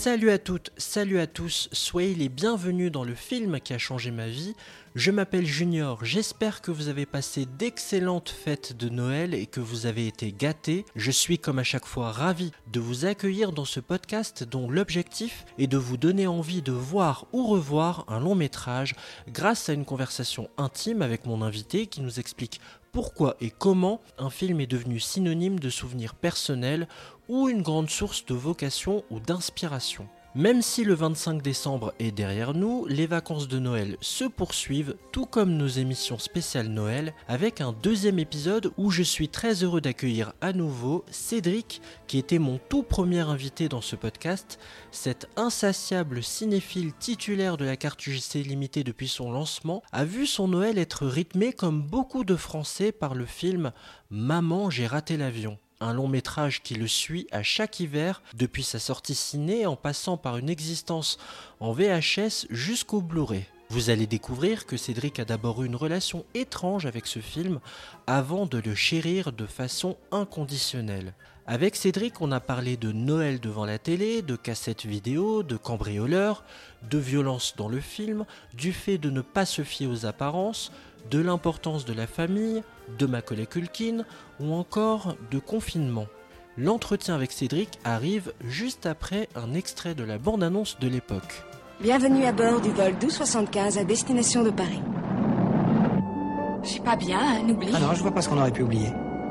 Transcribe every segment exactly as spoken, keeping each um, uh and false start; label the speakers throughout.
Speaker 1: Salut à toutes, salut à tous, soyez les bienvenus dans le film qui a changé ma vie. Je m'appelle Junior, j'espère que vous avez passé d'excellentes fêtes de Noël et que vous avez été gâtés. Je suis comme à chaque fois ravi de vous accueillir dans ce podcast dont l'objectif est de vous donner envie de voir ou revoir un long métrage grâce à une conversation intime avec mon invité qui nous explique pourquoi et comment un film est devenu synonyme de souvenirs personnels ou une grande source de vocation ou d'inspiration. Même si le vingt-cinq décembre est derrière nous, les vacances de Noël se poursuivent, tout comme nos émissions spéciales Noël, avec un deuxième épisode où je suis très heureux d'accueillir à nouveau Cédric, qui était mon tout premier invité dans ce podcast. Cet insatiable cinéphile titulaire de la carte U G C limitée depuis son lancement a vu son Noël être rythmé comme beaucoup de Français par le film « Maman, j'ai raté l'avion ». Un long métrage qui le suit à chaque hiver, depuis sa sortie ciné en passant par une existence en V H S jusqu'au Blu-ray. Vous allez découvrir que Cédric a d'abord eu une relation étrange avec ce film avant de le chérir de façon inconditionnelle. Avec Cédric, on a parlé de Noël devant la télé, de cassettes vidéo, de cambrioleurs, de violence dans le film, du fait de ne pas se fier aux apparences, de l'importance de la famille, de Macaulay Culkin ou encore de confinement. L'entretien avec Cédric arrive juste après un extrait de la bande-annonce de l'époque.
Speaker 2: Bienvenue à bord du vol douze soixante-quinze à destination de Paris.
Speaker 3: Je suis pas bien, un oubli.
Speaker 4: Ah non, je vois pas ce qu'on aurait pu oublier.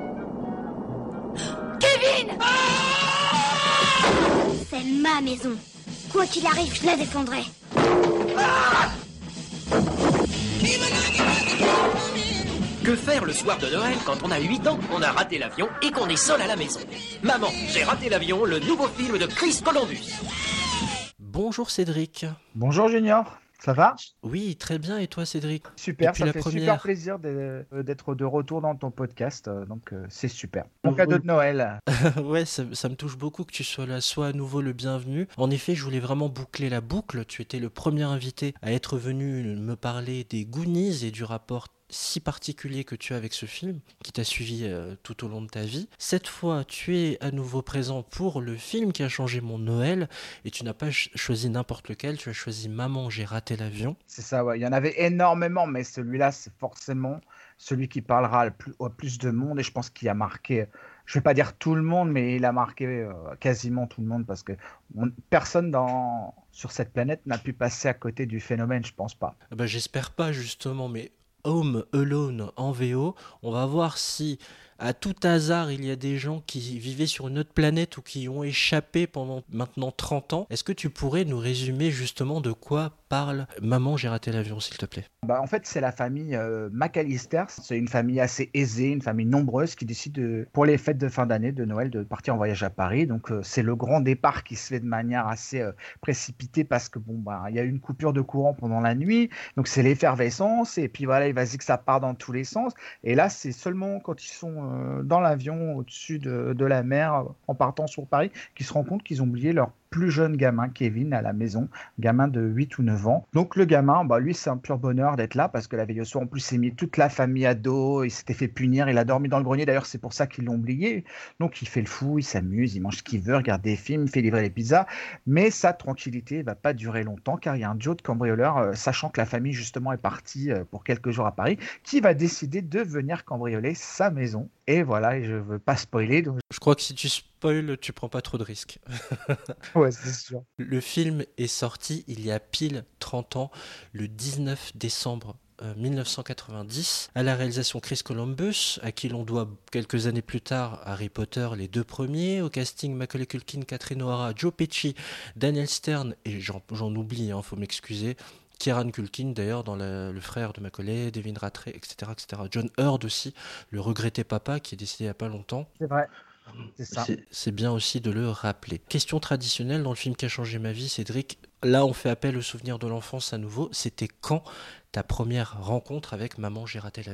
Speaker 3: Kevin
Speaker 5: ah C'est ma maison. Quoi qu'il arrive, je la défendrai. Ah
Speaker 6: Que faire le soir de Noël quand on a huit ans, on a raté l'avion et qu'on est seul à la maison? Maman, j'ai raté l'avion, le nouveau film de Chris Columbus.
Speaker 1: Bonjour Cédric.
Speaker 7: Bonjour Junior, ça va?
Speaker 1: Oui, très bien, et toi Cédric?
Speaker 7: Super,
Speaker 1: depuis
Speaker 7: ça
Speaker 1: la
Speaker 7: fait
Speaker 1: première...
Speaker 7: super plaisir d'être de retour dans ton podcast, donc c'est super. Mon cadeau de Noël.
Speaker 1: Ouais, ça, ça me touche beaucoup que tu sois là, sois à nouveau le bienvenu. En effet, je voulais vraiment boucler la boucle, tu étais le premier invité à être venu me parler des Goonies et du rapport si particulier que tu as avec ce film, qui t'a suivi euh, tout au long de ta vie. Cette fois, tu es à nouveau présent pour le film qui a changé mon Noël, et tu n'as pas ch- choisi n'importe lequel, tu as choisi Maman, j'ai raté l'avion.
Speaker 7: C'est ça, ouais. Il y en avait énormément, mais celui-là, c'est forcément celui qui parlera le plus, au plus de monde, et je pense qu'il a marqué, je vais pas dire tout le monde, mais il a marqué euh, quasiment tout le monde, parce que on, personne dans, sur cette planète n'a pu passer à côté du phénomène, je pense pas.
Speaker 1: Ah bah, j'espère pas, justement, mais Home Alone en V O, on va voir si à tout hasard il y a des gens qui vivaient sur une autre planète ou qui ont échappé pendant maintenant trente ans. Est-ce que tu pourrais nous résumer justement de quoi parle Maman, j'ai raté l'avion, s'il te plaît?
Speaker 7: Bah, en fait, c'est la famille euh, McAllister. C'est une famille assez aisée, une famille nombreuse qui décide de, pour les fêtes de fin d'année, de Noël, de partir en voyage à Paris. Donc, euh, c'est le grand départ qui se fait de manière assez euh, précipitée parce que bon, bah, il y a eu une coupure de courant pendant la nuit. Donc, c'est l'effervescence. Et puis voilà, il va se dire que ça part dans tous les sens. Et là, c'est seulement quand ils sont euh, dans l'avion au-dessus de, de la mer, en partant sur Paris, qu'ils se rendent compte qu'ils ont oublié leur plus jeune gamin, Kevin, à la maison, gamin de huit ou neuf ans. Donc le gamin, bah, lui, c'est un pur bonheur d'être là parce que la veille au soir, en plus, s'est mis toute la famille à dos, il s'était fait punir, il a dormi dans le grenier, d'ailleurs, c'est pour ça qu'ils l'ont oublié. Donc il fait le fou, il s'amuse, il mange ce qu'il veut, regarde des films, il fait livrer les pizzas, mais sa tranquillité ne va pas durer longtemps car il y a un Joe de cambrioleur, euh, sachant que la famille, justement, est partie euh, pour quelques jours à Paris, qui va décider de venir cambrioler sa maison. Et voilà, et je ne veux pas spoiler. Donc...
Speaker 1: Je crois que si tu spoil, tu prends pas trop de risques.
Speaker 7: Ouais, c'est sûr.
Speaker 1: Le film est sorti il y a pile trente ans, le dix-neuf décembre euh, mille neuf cent quatre-vingt-dix, à la réalisation Chris Columbus, à qui l'on doit quelques années plus tard Harry Potter, les deux premiers, au casting Macaulay Culkin, Catherine O'Hara, Joe Pesci, Daniel Stern, et j'en, j'en oublie, il hein, faut m'excuser, Kieran Culkin d'ailleurs dans la, le frère de Macaulay, Devin Ratray, et cetera, et cetera. John Hurd aussi, le regretté papa qui est décédé il n'y a pas longtemps.
Speaker 7: C'est vrai. C'est ça.
Speaker 1: C'est, c'est bien aussi de le rappeler. Question traditionnelle dans le film qui a changé ma vie, Cédric. Là, on fait appel au souvenir de l'enfance à nouveau. C'était quand ta première rencontre avec Maman, j'ai raté l'avion?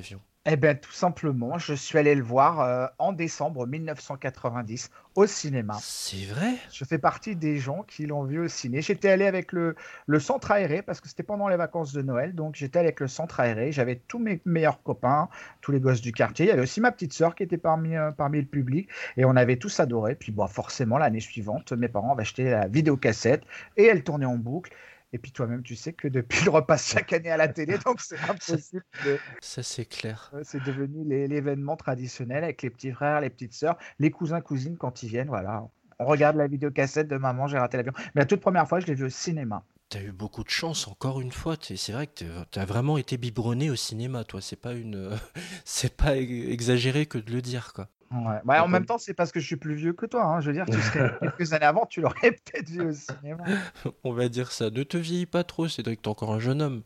Speaker 7: Eh bien, tout simplement, je suis allé le voir euh, en décembre mille neuf cent quatre-vingt-dix au cinéma.
Speaker 1: C'est vrai?
Speaker 7: Je fais partie des gens qui l'ont vu au ciné. J'étais allé avec le, le centre aéré parce que c'était pendant les vacances de Noël. Donc, j'étais allé avec le centre aéré. J'avais tous mes meilleurs copains, tous les gosses du quartier. Il y avait aussi ma petite sœur qui était parmi, euh, parmi le public. Et on avait tous adoré. Puis, bon, forcément, l'année suivante, mes parents avaient acheté la vidéocassette et elle tournait en boucle. Et puis toi-même, tu sais que depuis, il repasse chaque année à la télé, donc c'est impossible. De...
Speaker 1: Ça, c'est clair.
Speaker 7: C'est devenu les- l'événement traditionnel avec les petits frères, les petites sœurs, les cousins, cousines quand ils viennent. Voilà, on regarde la vidéocassette de maman, j'ai raté l'avion. Mais la toute première fois, je l'ai vu au cinéma.
Speaker 1: T'as eu beaucoup de chance, encore une fois. T'es- C'est vrai que t'es- t'as vraiment été biberonné au cinéma, toi. C'est pas une, c'est pas e- exagéré que de le dire, quoi.
Speaker 7: Ouais. Ouais, en même temps, c'est parce que je suis plus vieux que toi, hein. Je veux dire, tu serais quelques années avant, tu l'aurais peut-être vu au cinéma.
Speaker 1: On va dire ça. Ne te vieillis pas trop, Cédric, t'es encore un jeune homme.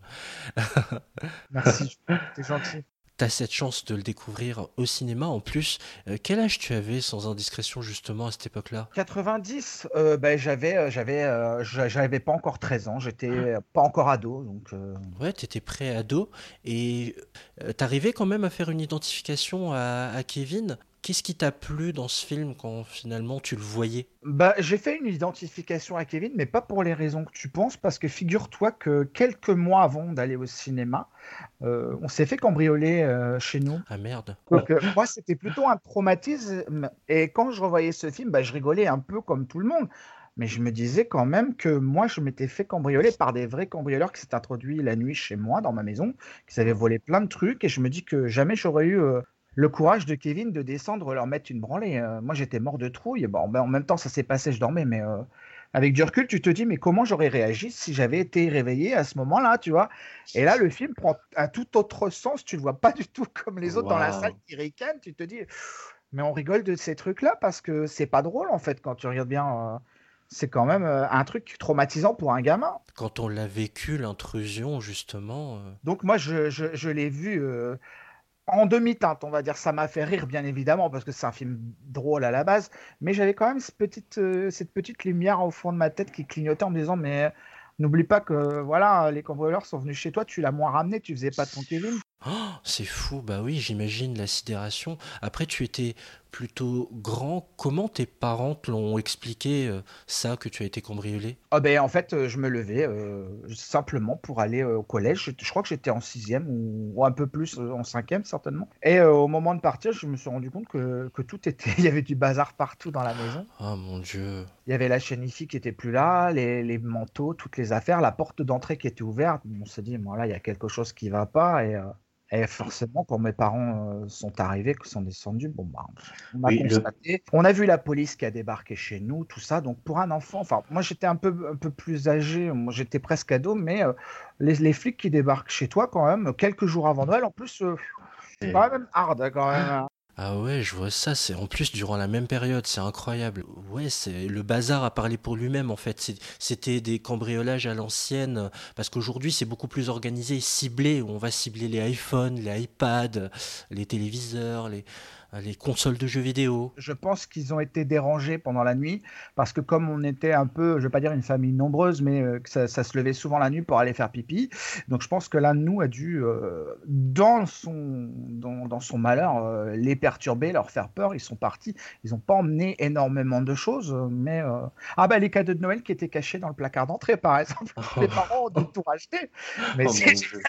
Speaker 7: Merci, t'es gentil.
Speaker 1: T'as cette chance de le découvrir au cinéma. En plus, euh, quel âge tu avais sans indiscrétion justement à cette époque-là?
Speaker 7: quatre-vingt-dix, euh, ben, j'avais, euh, j'avais, euh, j'a- j'avais pas encore treize ans, j'étais euh, pas encore ado, donc euh,
Speaker 1: Ouais, t'étais pré-ado et euh, t'arrivais quand même à faire une identification à, à Kevin. Qu'est-ce qui t'a plu dans ce film quand finalement tu le voyais?
Speaker 7: bah, j'ai fait une identification à Kevin, mais pas pour les raisons que tu penses, parce que figure-toi que quelques mois avant d'aller au cinéma, euh, on s'est fait cambrioler euh, chez nous.
Speaker 1: Ah merde.
Speaker 7: Donc, euh, moi, c'était plutôt un traumatisme. Et quand je revoyais ce film, bah, je rigolais un peu comme tout le monde. Mais je me disais quand même que moi, je m'étais fait cambrioler par des vrais cambrioleurs qui s'étaient introduits la nuit chez moi, dans ma maison, qui avaient volé plein de trucs. Et je me dis que jamais j'aurais eu euh, le courage de Kevin de descendre leur mettre une branlée. Euh, moi, j'étais mort de trouille. Bon, ben, en même temps, ça s'est passé, je dormais. Mais euh, avec du recul, tu te dis, mais comment j'aurais réagi si j'avais été réveillé à ce moment-là, tu vois? Et là, le film prend un tout autre sens. Tu le vois pas du tout comme les autres dans la salle
Speaker 1: Waouh.
Speaker 7: qui ricanent. Tu te dis, mais on rigole de ces trucs-là parce que c'est pas drôle en fait quand tu regardes bien. euh, c'est quand même euh, un truc traumatisant pour un gamin.
Speaker 1: Quand on l'a vécu, l'intrusion, justement. euh,
Speaker 7: Donc moi, je, je- je l'ai vu euh, en demi-teinte, on va dire. Ça m'a fait rire, bien évidemment, parce que c'est un film drôle à la base. Mais j'avais quand même cette petite, euh, cette petite lumière au fond de ma tête qui clignotait en me disant, mais n'oublie pas que voilà, les cambrioleurs sont venus chez toi, tu l'as moins ramené, tu faisais pas ton Kevin.
Speaker 1: Oh, c'est fou, bah oui, j'imagine la sidération. Après, tu étais plutôt grand. Comment tes parents te l'ont expliqué, euh, ça, que tu as été cambriolé?
Speaker 7: Ah ben, en fait, euh, je me levais euh, simplement pour aller euh, au collège. Je, je crois que j'étais en sixième ou, ou un peu plus euh, en cinquième certainement. Et euh, au moment de partir, je me suis rendu compte que, que tout était, il y avait du bazar partout dans la maison.
Speaker 1: Oh mon Dieu.
Speaker 7: Il y avait la chaîne I F I qui était plus là, les, les manteaux, toutes les affaires, la porte d'entrée qui était ouverte. On s'est dit, bon là, il y a quelque chose qui va pas. Et, euh, et forcément, quand mes parents euh, sont arrivés, qu'ils sont descendus, bon bah, on a
Speaker 4: Oui, le-
Speaker 7: constaté. On a vu la police qui a débarqué chez nous, tout ça. Donc pour un enfant, enfin, moi j'étais un peu, un peu plus âgé, moi j'étais presque ado, mais euh, les, les flics qui débarquent chez toi quand même, quelques jours avant Noël, en plus, euh, c'est quand même hard hein, quand même. hein.
Speaker 1: Ah ouais, je vois ça, c'est en plus durant la même période, c'est incroyable. Ouais, c'est le bazar a parlé pour lui-même en fait. C'est- C'était des cambriolages à l'ancienne, euh, parce qu'aujourd'hui c'est beaucoup plus organisé et ciblé, où on va cibler les iPhones, les iPads, les téléviseurs, les, les consoles de jeux vidéo.
Speaker 7: Je pense qu'ils ont été dérangés pendant la nuit parce que comme on était un peu, je vais pas dire une famille nombreuse, mais euh, que ça, ça se levait souvent la nuit pour aller faire pipi. Donc je pense que l'un de nous a dû, euh, dans son, dans, dans son malheur, euh, les perturber, leur faire peur. Ils sont partis. Ils n'ont pas emmené énormément de choses, mais euh, ah bah les cadeaux de Noël qui étaient cachés dans le placard d'entrée, par exemple. Les parents ont dû tout racheter. Mais
Speaker 4: Oh
Speaker 7: c'est-
Speaker 4: mon Dieu.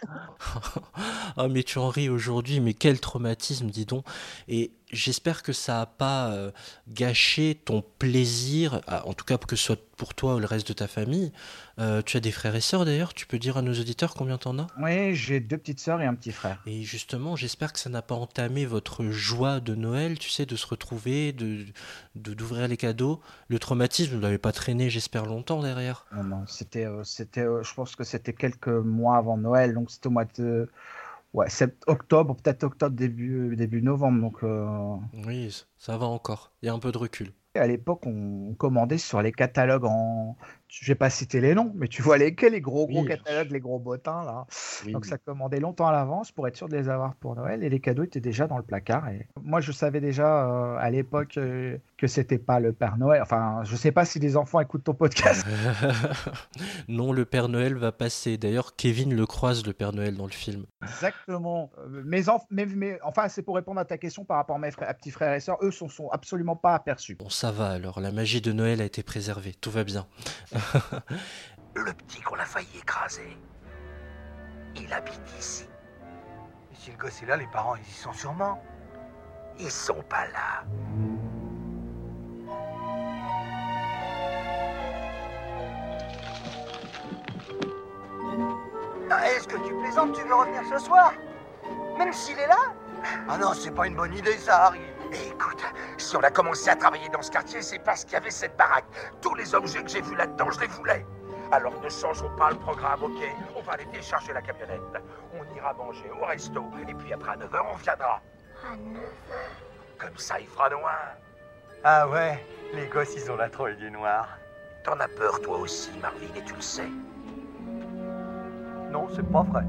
Speaker 1: Ah mais tu en ris aujourd'hui, mais quel traumatisme, dis donc. Et j'espère que ça n'a pas euh, gâché ton plaisir, ah, en tout cas que ce soit pour toi ou le reste de ta famille. Euh, tu as des frères et sœurs d'ailleurs, tu peux dire à nos auditeurs combien t'en as?
Speaker 7: oui, j'ai deux petites sœurs et un petit frère.
Speaker 1: Et justement, j'espère que ça n'a pas entamé votre joie de Noël, tu sais, de se retrouver, de, de- d'ouvrir les cadeaux. Le traumatisme, vous ne l'avez pas traîné, j'espère, longtemps derrière.
Speaker 7: Non, non, c'était, euh, c'était, euh, je pense que c'était quelques mois avant Noël, donc c'était au mois de, ouais, sept- octobre, peut-être octobre, début, début novembre. Donc, euh,
Speaker 1: Oui, ça va encore, il y a un peu de recul.
Speaker 7: à l'époque, on commandait sur les catalogues en, je vais pas citer les noms, mais tu vois lesquels, les gros gros
Speaker 1: Oui.
Speaker 7: catalogues, les gros bottins là.
Speaker 1: Oui,
Speaker 7: Donc
Speaker 1: oui.
Speaker 7: ça commandait longtemps à l'avance pour être sûr de les avoir pour Noël et les cadeaux étaient déjà dans le placard. Et moi je savais déjà euh, à l'époque euh, que c'était pas le Père Noël. Enfin, je sais pas si les enfants écoutent ton podcast.
Speaker 1: Non, le Père Noël va passer. D'ailleurs, Kevin le croise, le Père Noël, dans le film.
Speaker 7: Exactement. Euh, Mes enfants, mes, mes- enfin c'est pour répondre à ta question par rapport à mes frères, à petits frères et sœurs, eux sont, sont absolument pas aperçus.
Speaker 1: Bon, ça va alors, la magie de Noël a été préservée, tout va bien.
Speaker 4: Le petit qu'on a failli écraser, il habite ici.
Speaker 8: Et si le gosse est là, les parents, ils y sont sûrement.
Speaker 4: Ils sont pas là.
Speaker 8: Ah, est-ce que tu plaisantes, tu veux revenir ce soir? Même s'il est là? Ah non, c'est pas une bonne idée, ça, Harry.
Speaker 4: Et écoute, si on a commencé à travailler dans ce quartier, c'est parce qu'il y avait cette baraque. Tous les objets que j'ai vus là-dedans, je les voulais. Alors ne changeons pas le programme, ok? On va aller décharger la camionnette. On ira manger au resto, et puis après à neuf heures, on viendra.
Speaker 5: À neuf heures.
Speaker 4: Comme ça, il fera noir.
Speaker 8: Ah ouais, les gosses, ils ont la troille du noir.
Speaker 4: T'en as peur, toi aussi, Marvin, et tu le sais.
Speaker 8: Non, c'est pas vrai.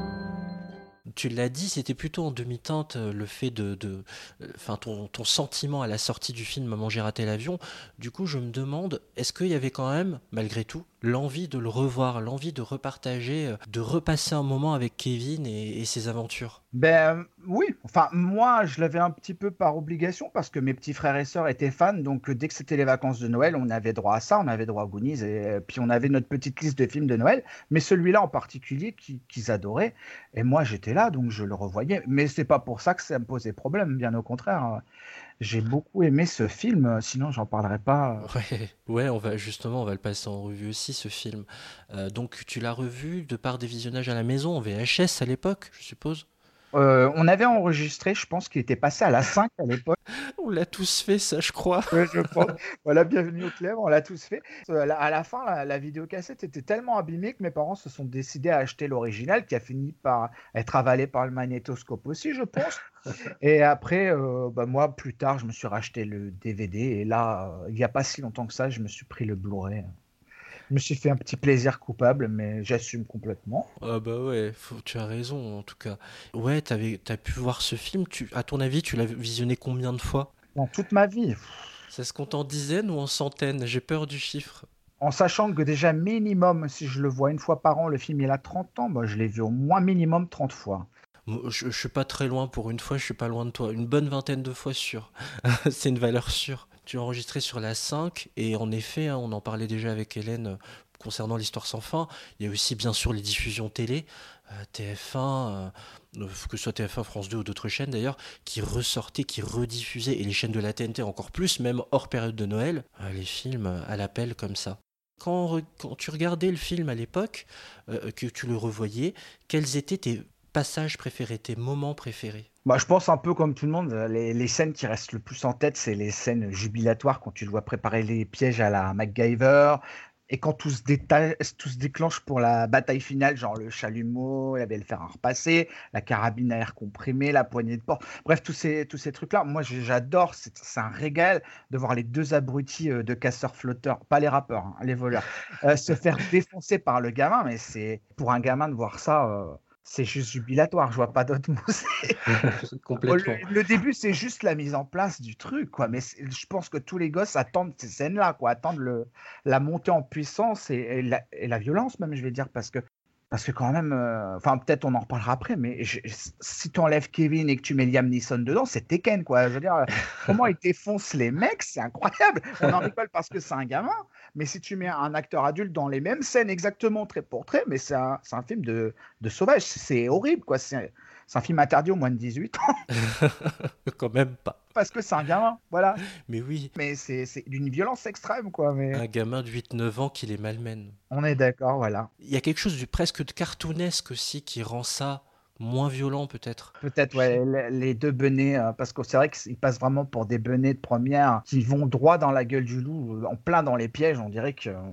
Speaker 1: Tu l'as dit, c'était plutôt en demi-teinte euh, le fait de, de, euh, enfin ton, ton sentiment à la sortie du film Maman j'ai raté l'avion. Du coup, je me demande, est-ce qu'il y avait quand même, malgré tout, l'envie de le revoir, l'envie de repartager, euh, de repasser un moment avec Kevin et, et ses aventures?
Speaker 7: Ben oui, enfin moi je l'avais un petit peu par obligation parce que mes petits frères et sœurs étaient fans, donc euh, dès que c'était les vacances de Noël, on avait droit à ça, on avait droit à Goonies et euh, puis on avait notre petite liste de films de Noël, mais celui-là en particulier qui- qu'ils adoraient et moi j'étais là donc je le revoyais, mais c'est pas pour ça que ça me posait problème, bien au contraire. J'ai beaucoup aimé ce film, euh, sinon j'en parlerai pas. euh.
Speaker 1: Ouais, ouais, on va justement, on va le passer en revue aussi ce film. Euh, donc tu l'as revu de par des visionnages à la maison en V H S à l'époque, je suppose.
Speaker 7: Euh, on avait enregistré, je pense qu'il était passé à la cinq à l'époque.
Speaker 1: On l'a tous fait, ça, je crois.
Speaker 7: Ouais, je pense. Voilà, bienvenue au club, on l'a tous fait. Euh, À la, à la fin, la, la vidéocassette était tellement abîmée que mes parents se sont décidés à acheter l'original qui a fini par être avalé par le magnétoscope aussi, je pense. Et après, euh, bah, moi, plus tard, je me suis racheté le D V D et là, euh, il n'y a pas si longtemps que ça, je me suis pris le Blu-ray. Je me suis fait un petit plaisir coupable, mais j'assume complètement.
Speaker 1: Ah bah ouais, faut- tu as raison en tout cas. Ouais, t'avais, t'as pu voir ce film, tu, à ton avis, tu l'as visionné combien de fois?
Speaker 7: Dans toute ma vie,
Speaker 1: Ça se compte en dizaines ou en centaines? J'ai peur du chiffre.
Speaker 7: en sachant que déjà minimum, si je le vois une fois par an, le film il a trente ans, bah, je l'ai vu au moins minimum trente fois.
Speaker 1: Moi, Je, je suis pas très loin pour une fois, je suis pas loin de toi. Une bonne vingtaine de fois sûr. C'est une valeur sûre. Tu as enregistré sur la cinq et en effet, hein, on en parlait déjà avec Hélène euh, concernant l'histoire sans fin. Il y a aussi bien sûr les diffusions télé, euh, T F un, euh, euh, que ce soit T F un, France deux ou d'autres chaînes d'ailleurs, qui ressortaient, qui rediffusaient, et les chaînes de la T N T encore plus, même hors période de Noël, euh, les films euh, à l'appel comme ça. Quand, on re- quand tu regardais le film à l'époque, euh, que tu le revoyais, quels étaient tes passages préférés, tes moments préférés?
Speaker 7: Bah, je pense un peu comme tout le monde, euh, les, les scènes qui restent le plus en tête, c'est les scènes jubilatoires quand tu le vois préparer les pièges à la MacGyver et quand tout se, déta- tout se déclenche pour la bataille finale, genre le chalumeau, la belle fer à repasser, la carabine à air comprimé, la poignée de porte, bref, tous ces, tous ces trucs-là. Moi, j'ai- j'adore, c'est c'est un régal de voir les deux abrutis euh, de casseurs-flotteurs, pas les rappeurs, hein, les voleurs, euh, se faire défoncer par le gamin, mais c'est pour un gamin de voir ça. euh, C'est juste jubilatoire, je vois pas d'autres mots. c'est-
Speaker 1: Complètement.
Speaker 7: Le, le début, c'est juste la mise en place du truc, quoi. Mais c'est- je pense que tous les gosses attendent ces scènes-là, quoi. Attendent le, la montée en puissance et, et la, et la violence, même, je vais dire, parce que, parce que quand même, euh, enfin, peut-être on en reparlera après, mais je- si tu enlèves Kevin et que tu mets Liam Neeson dedans, c'est Tekken, quoi. Je veux dire, comment il défonce les mecs, c'est incroyable. On en rigole parce que c'est un gamin, mais si tu mets un acteur adulte dans les mêmes scènes exactement, trait pour trait, mais c'est un, c'est un film de, de sauvage. C'est horrible, quoi. C'est c'est un film interdit aux moins de dix-huit ans
Speaker 1: Quand même pas.
Speaker 7: parce que c'est un gamin, voilà.
Speaker 1: Mais oui,
Speaker 7: Mais c'est c'est d'une violence extrême, quoi. Mais
Speaker 1: un gamin de huit neuf ans qui les malmène.
Speaker 7: on est d'accord, voilà.
Speaker 1: Il y a quelque chose de presque de cartoonesque aussi qui rend ça moins violent peut-être.
Speaker 7: Peut-être, ouais, les les deux benets, euh, parce que c'est vrai qu'ils passent vraiment pour des benets de première qui vont droit dans la gueule du loup, euh, en plein dans les pièges. On dirait que,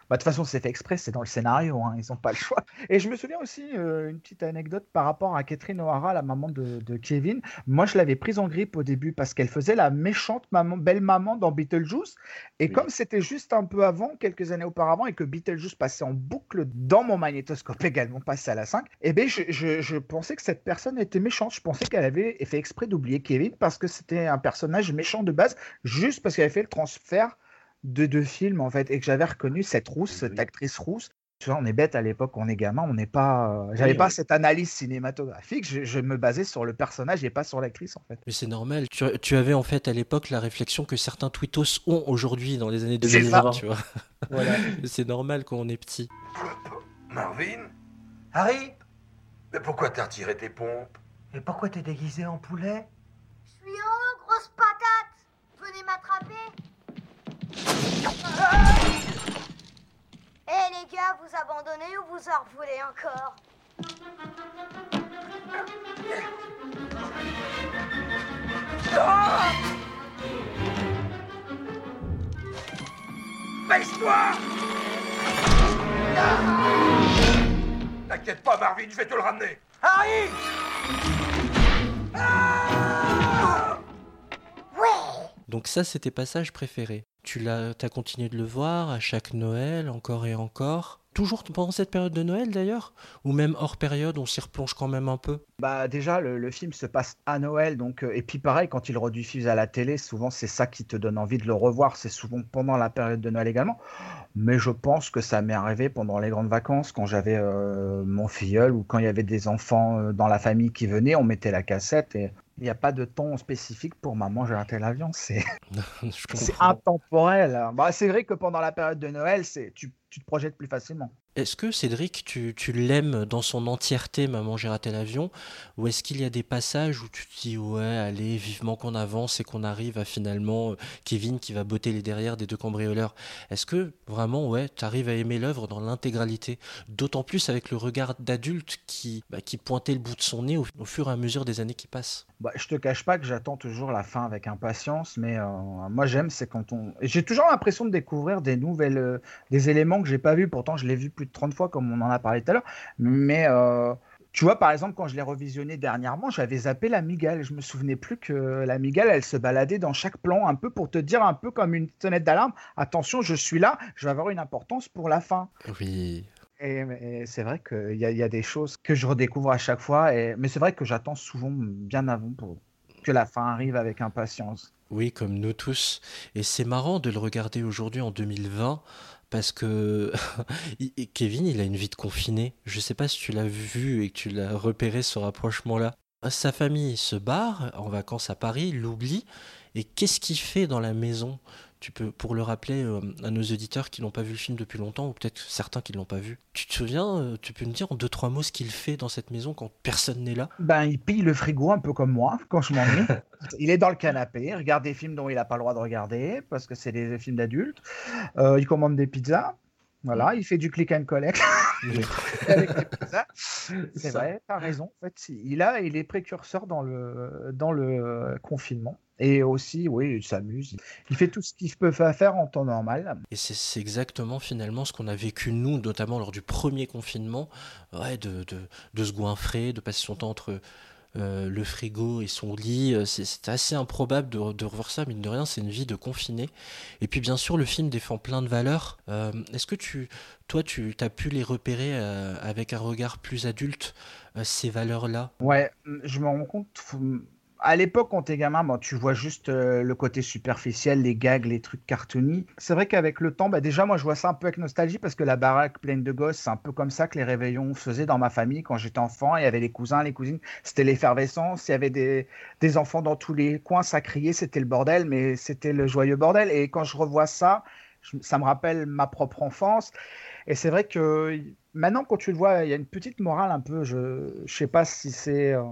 Speaker 7: Bah, de toute façon, c'est fait exprès, c'est dans le scénario, hein, ils n'ont pas le choix. Et je me souviens aussi, euh, une petite anecdote par rapport à Catherine O'Hara, la maman de, de Kevin. Moi, je l'avais prise en grippe au début parce qu'elle faisait la méchante maman, belle maman dans Beetlejuice. Et
Speaker 9: Oui.
Speaker 7: comme c'était juste un peu avant, quelques années auparavant, et que Beetlejuice passait en boucle dans mon magnétoscope également, passé à la cinq, eh ben, je, je, je pensais que cette personne était méchante. Je pensais qu'elle avait fait exprès d'oublier Kevin parce que c'était un personnage méchant de base, juste parce qu'elle avait fait le transfert de deux films en fait, et que j'avais reconnu cette rousse,
Speaker 9: Oui,
Speaker 7: cette
Speaker 9: oui.
Speaker 7: actrice rousse. Tu vois, on est bête à l'époque, on est gamin, on n'est pas. euh, J'avais
Speaker 9: Oui,
Speaker 7: pas
Speaker 9: on-
Speaker 7: cette analyse cinématographique, je, je me basais sur le personnage et pas sur l'actrice en fait.
Speaker 1: Mais c'est normal. Tu, tu avais en fait à l'époque la réflexion que certains twittos ont aujourd'hui dans les années
Speaker 7: C'est
Speaker 1: deux mille vingt,
Speaker 7: ça.
Speaker 1: tu vois.
Speaker 7: Voilà.
Speaker 1: C'est normal quand on est petit.
Speaker 4: Marvin,
Speaker 8: Harry,
Speaker 4: mais pourquoi t'as retiré tes pompes?
Speaker 8: et pourquoi t'es déguisé en poulet?
Speaker 5: Je suis en haut, grosse patate. Venez m'attraper. Eh les gars, vous abandonnez ou vous en revoulez encore?
Speaker 4: Baisse-toi! T'inquiète pas, Marvin, je vais te le ramener.
Speaker 8: Harry!
Speaker 1: Donc ça, c'est tes passages préférés. Tu l'as, t'as continué de le voir à chaque Noël, encore et encore. Toujours pendant cette période de Noël d'ailleurs? Ou même hors période, on s'y replonge quand même un peu?
Speaker 7: Bah déjà le, le film se passe à Noël, donc euh, et puis pareil quand il rediffuse à la télé, souvent c'est ça qui te donne envie de le revoir, c'est souvent pendant la période de Noël également. Mais je pense que ça m'est arrivé pendant les grandes vacances quand j'avais euh, mon filleul ou quand il y avait des enfants euh, dans la famille qui venaient, on mettait la cassette et il n'y a pas de ton spécifique pour maman j'ai raté l'avion, c'est
Speaker 1: Je
Speaker 7: c'est
Speaker 1: comprends.
Speaker 7: intemporel, hein. Bah, c'est vrai que pendant la période de Noël, c'est tu, tu te projettes plus facilement.
Speaker 1: Est-ce que Cédric, tu, tu l'aimes dans son entièreté, Maman, j'ai raté l'avion, ou est-ce qu'il y a des passages où tu te dis ouais, allez, vivement qu'on avance et qu'on arrive à finalement euh, Kevin qui va botter les derrières des deux cambrioleurs? Est-ce que vraiment, ouais, tu arrives à aimer l'œuvre dans l'intégralité? D'autant plus avec le regard d'adulte qui, bah, qui pointait le bout de son nez au, au fur et à mesure des années qui passent.
Speaker 7: Bah, je te cache pas que j'attends toujours la fin avec impatience, mais euh, moi j'aime, c'est quand on. Et j'ai toujours l'impression de découvrir des nouvelles, euh, des éléments que j'ai pas vus. Pourtant, je l'ai vu plus de trente fois, comme on en a parlé tout à l'heure. Mais euh, tu vois, par exemple, quand je l'ai revisionné dernièrement, j'avais zappé la migale. Je me souvenais plus que la migale, elle se baladait dans chaque plan, un peu pour te dire, un peu comme une sonnette d'alarme. Attention, je suis là, je vais avoir une importance pour la fin.
Speaker 1: Oui.
Speaker 7: Et, et c'est vrai qu'il y a, il y a des choses que je redécouvre à chaque fois. Et, mais c'est vrai que j'attends souvent bien avant pour que la fin arrive avec impatience.
Speaker 1: Oui, comme nous tous. Et c'est marrant de le regarder aujourd'hui en deux mille vingt parce que il- et Kevin, il a une vie de confiné. Je sais pas si tu l'as vu et que tu l'as repéré ce rapprochement-là. Sa famille se barre en vacances à Paris, l'oublie. Et qu'est-ce qu'il fait dans la maison? Tu peux, pour le rappeler euh, à nos auditeurs qui n'ont pas vu le film depuis longtemps, ou peut-être certains qui ne l'ont pas vu. Tu te souviens, euh, tu peux me dire en deux, trois mots ce qu'il fait dans cette maison quand personne n'est là?
Speaker 7: Ben, il pille le frigo un peu comme moi quand je m'ennuie. Il est dans le canapé, il regarde des films dont il n'a pas le droit de regarder parce que c'est des films d'adultes. Euh, il commande des pizzas. Voilà, il fait du click and collect avec les pizzas. C'est
Speaker 9: Ça.
Speaker 7: vrai, tu as raison. En fait, il a, il est précurseur dans le, dans le confinement. Et aussi, oui, il s'amuse. Il fait tout ce qu'il peut faire en temps normal.
Speaker 1: Et c'est c'est exactement finalement ce qu'on a vécu nous, notamment lors du premier confinement, ouais, de, de, de se goinfrer, de passer son temps entre euh, le frigo et son lit. Euh, c'est- C'était assez improbable de, de revoir ça, mine de rien, c'est une vie de confiné. Et puis bien sûr, le film défend plein de valeurs. Euh, Est-ce que tu, toi, tu as pu les repérer euh, avec un regard plus adulte, euh, ces valeurs-là?
Speaker 7: Ouais, je me rends compte. faut- À l'époque, quand t'es gamin, bon, tu vois juste euh, le côté superficiel, les gags, les trucs cartoony. C'est vrai qu'avec le temps, bah, déjà, moi, je vois ça un peu avec nostalgie parce que la baraque pleine de gosses, c'est un peu comme ça que les réveillons se faisaient dans ma famille quand j'étais enfant. Il y avait les cousins, les cousines, c'était l'effervescence. Il y avait des, des enfants dans tous les coins, ça criait, c'était le bordel, mais c'était le joyeux bordel. Et quand je revois ça, je- ça me rappelle ma propre enfance. Et c'est vrai que maintenant, quand tu le vois, il y a une petite morale un peu, je ne sais pas si c'est, euh,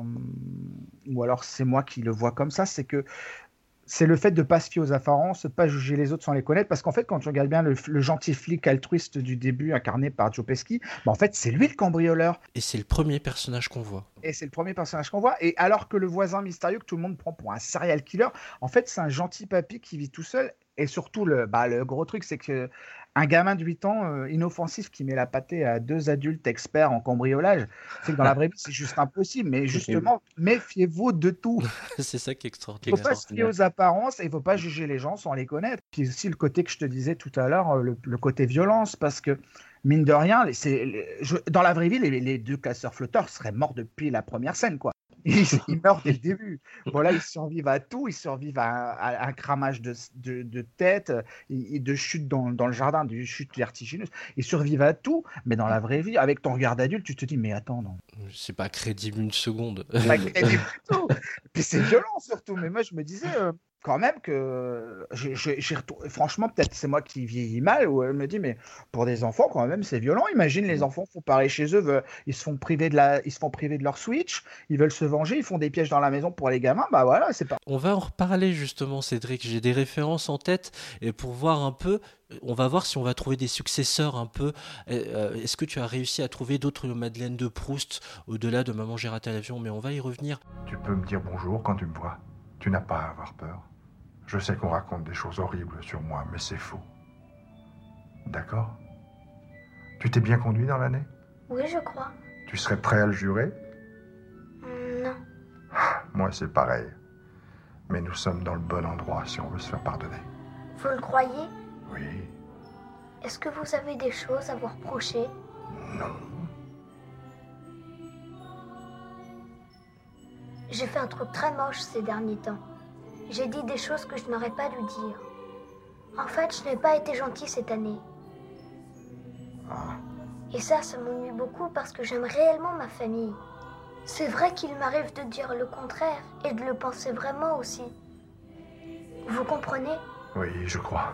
Speaker 7: ou alors c'est moi qui le vois comme ça, c'est que c'est le fait de ne pas se fier aux apparences, de ne pas juger les autres sans les connaître, parce qu'en fait, quand tu regardes bien le, le gentil flic altruiste du début, incarné par Joe Pesci, bah en fait, c'est lui le cambrioleur,
Speaker 1: Et c'est le premier personnage qu'on voit.
Speaker 7: et c'est le premier personnage qu'on voit, et alors que le voisin mystérieux que tout le monde prend pour un serial killer, en fait, c'est un gentil papy qui vit tout seul, et surtout, le, bah, le gros truc, c'est que Un gamin de huit ans euh, inoffensif qui met la pâtée à deux adultes experts en cambriolage, c'est que dans la vraie vie, c'est juste impossible. Mais justement, méfiez-vous de tout.
Speaker 1: C'est ça qui est
Speaker 7: Il
Speaker 1: extraordinaire.
Speaker 7: ne faut pas se fier aux apparences et il ne faut pas juger les gens sans les connaître. Puis aussi le côté que je te disais tout à l'heure, le, le côté violence, parce que mine de rien, les- c'est, les- je- dans la vraie vie, les, les deux casseurs flotteurs seraient morts depuis la première scène, quoi. Ils, ils meurent dès le début. Voilà, ils survivent à tout. Ils survivent à, à un cramage de, de, de tête, et de chute dans, dans le jardin, de chute vertigineuse. Ils survivent à tout. Mais dans la vraie vie, avec ton regard d'adulte, tu te dis, mais attends, non.
Speaker 1: C'est pas crédible une seconde.
Speaker 7: C'est pas crédible du tout. Puis c'est violent surtout. Mais moi, je me disais euh, quand même que, j'ai, j'ai, j'ai retour- franchement, peut-être c'est moi qui vieillis mal, ou elle me dit, mais pour des enfants, quand même, c'est violent. Imagine, les enfants font pareil chez eux, veulent- ils se font priver de la, ils se font priver de leur Switch, ils veulent se venger, ils font des pièges dans la maison pour les gamins. Bah voilà, c'est pas.
Speaker 1: On va en reparler justement, Cédric. J'ai des références en tête et pour voir un peu, on va voir si on va trouver des successeurs un peu. Euh, Est-ce que tu as réussi à trouver d'autres Madeleine de Proust au-delà de Maman j'ai raté l'avion? Mais on va y revenir.
Speaker 9: Tu peux me dire bonjour quand tu me vois. Tu n'as pas à avoir peur. Je sais qu'on raconte des choses horribles sur moi, mais c'est faux. D'accord? Tu t'es bien conduit dans l'année?
Speaker 5: Oui, je crois.
Speaker 9: Tu serais prêt à le jurer?
Speaker 5: Non.
Speaker 9: Moi, c'est pareil. Mais nous sommes dans le bon endroit si on veut se faire pardonner.
Speaker 5: Vous le croyez?
Speaker 9: Oui,
Speaker 5: Est-ce que vous avez des choses à vous reprocher?
Speaker 9: non.
Speaker 5: J'ai fait un truc très moche ces derniers temps. J'ai dit des choses que je n'aurais pas dû dire. En fait, je n'ai pas été gentille cette année.
Speaker 9: Ah,
Speaker 5: Et ça, ça m'ennuie beaucoup parce que j'aime réellement ma famille. C'est vrai qu'il m'arrive de dire le contraire et de le penser vraiment aussi. Vous comprenez?
Speaker 9: oui, je crois.